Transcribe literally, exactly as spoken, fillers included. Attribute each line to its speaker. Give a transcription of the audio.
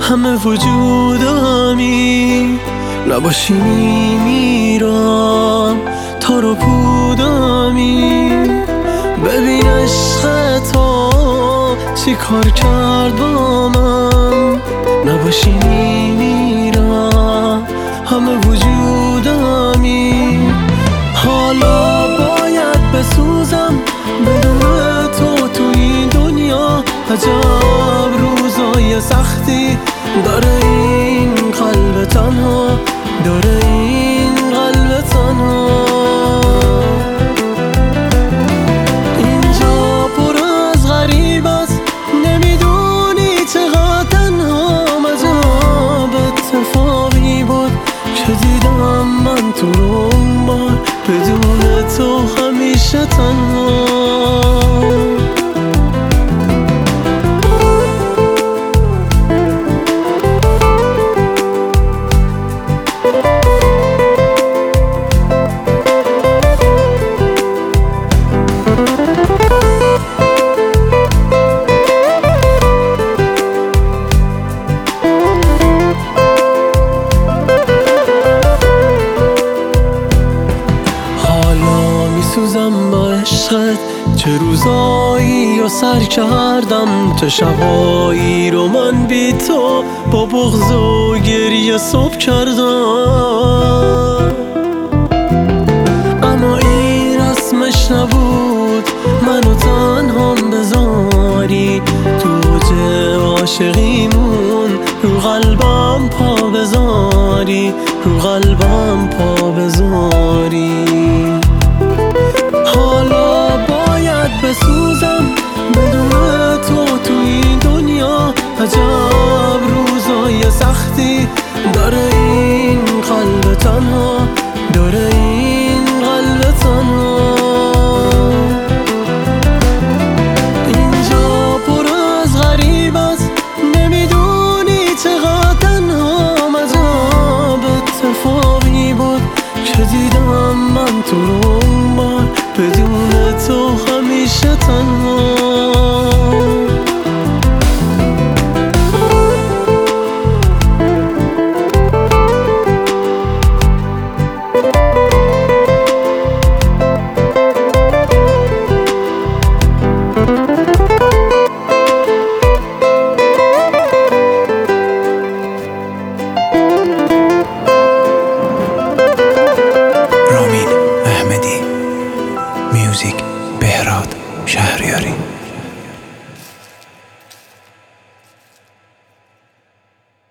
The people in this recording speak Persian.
Speaker 1: همه وجودمی، نباشی میمیرم. تا رو پودمی، ببین عشق تو چی کار کرد با من. نباشی میمیرم، همه وجودمی. حالا باید بسوزم بدون تو تو این دنیا. عجب روزای سختی داره این قلب تنها، داره این قلب تنها. اینجا پر از غریب است، نمیدونی چقدر تنها. عجب اتفاقی بود که دیدم من تو رو اون بار، بدون تو همیشه تنها. میسوزم با عشقت، چه روزایی و سر کردم، چه شبایی رو من بی تو با بغض و گریه صبح کردم. اما این رسمش نبود منو تنهام بذاری، تو اوج عاشقیمون رو قلبم پا بذاری، رو قلبم پا بذاری. حالا باید بسوزم بدون تو تو این دنیا. عجب روزای سختی داره این قلب تنها، داره این قلب تنها. اینجا پر از غریب است، نمیدونی چقدر تنها. عجب اتفاقی بود که دیدم من تو رو اون بار، بدون تو همیشه تنها.